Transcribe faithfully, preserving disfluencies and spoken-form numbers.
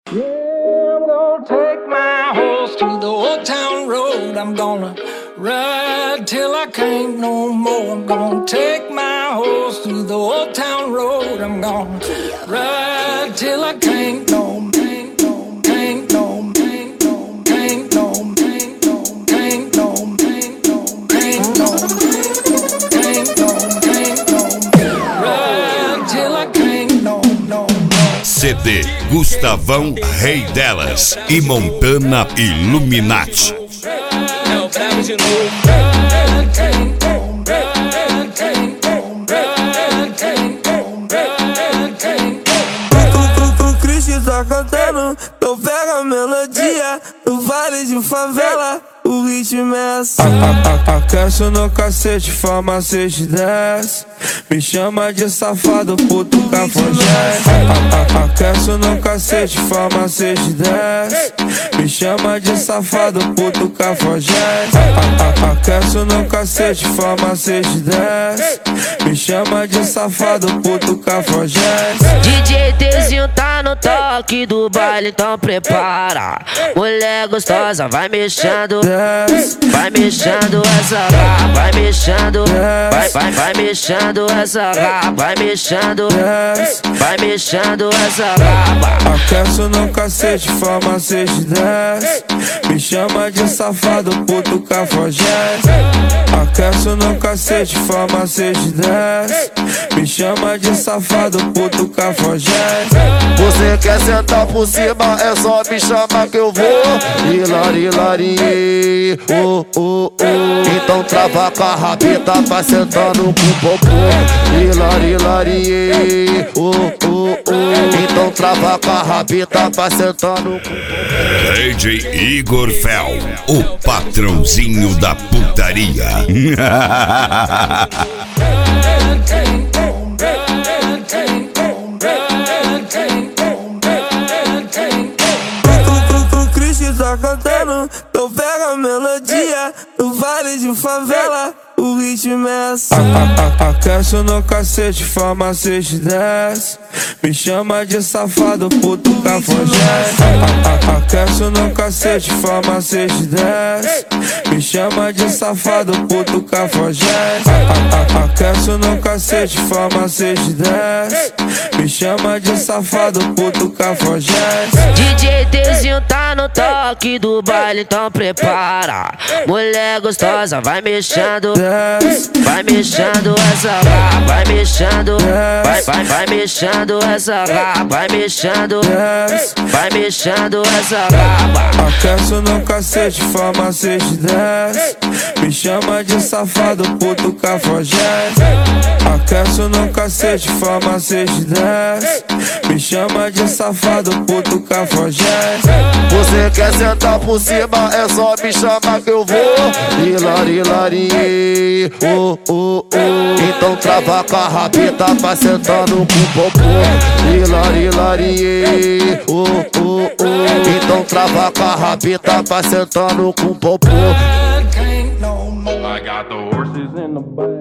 Yeah, I'm gonna take my horse to the old town road. I'm gonna ride till I can't no more. I'm gonna take my horse to the old town road. I'm gonna ride till I can't no more. C D Gustavão, Rei Delas e Montana Illuminati. É o brabo de novo. O Chris tá cantando, então pega a melodia. No vale de favela, o ritmo é assim. Aquece no cacete, farmacete desce. Me chama de safado, puto cafajeste. Aquece no cacete, farmacete desce. Me chama de safado, puto cafajeste. Aquece no cacete, farmacete desce. Me chama de safado, puto cafajeste. D J Tzinho tá no toque do baile, então prepara. Mulher gostosa, vai mexendo, vai mexendo essa raba, vai mexendo, vai, vai, vai mexendo essa raba, vai mexendo, vai mexendo essa raba. Aquece no cacete, farmacete desce. Me chama de safado, puto cafajeste. Aquece no cacete, farmacete desce. Me chama de safado, puto cafajeste. Você quer sentar por cima, é só me chamar que eu vou. Hilari, hilari, oh, oh, oh. Então trava com a rabita, vai sentando com o popô. Hilari, hilari, oh, oh, oh. Então trava com a rabita, vai sentando com o popô. D J Igor Fel, o patrãozinho da putaria. O Chris tá cantando, então pega a melodia. No vale de favela, o ritmo é assim. Aquece no cacete, farmacete desce. Me chama de safado, puto cafajeste. Aquece no cacete, farmacete desce. Me chama de safado, puto cafajeste. Aquece no cacete, farmacete desce. Me chama de safado, puto cafajeste. D J Tzinho tá no toque do baile, então prepara. Mulher gostosa, vai mexendo, vai mexendo essa raba, vai mexendo, vai, vai, vai mexendo essa raba, vai mexendo, vai mexendo essa raba. Aquece no cacete, farmacete desce. Me chama de safado, puto cafajeste. Aquece no cacete, farmacete desce. Me chama de safado, puto cafajeste. Você quer sentar por cima, é só me chamar que eu vou. Hilari, hilari, oh, oh, oh. Então trava com a rabita, vai sentando com o popô. Hilari, hilari, oh, oh, oh. Então trava com a rabita, vai sentando com o popô. I got the horses in the back.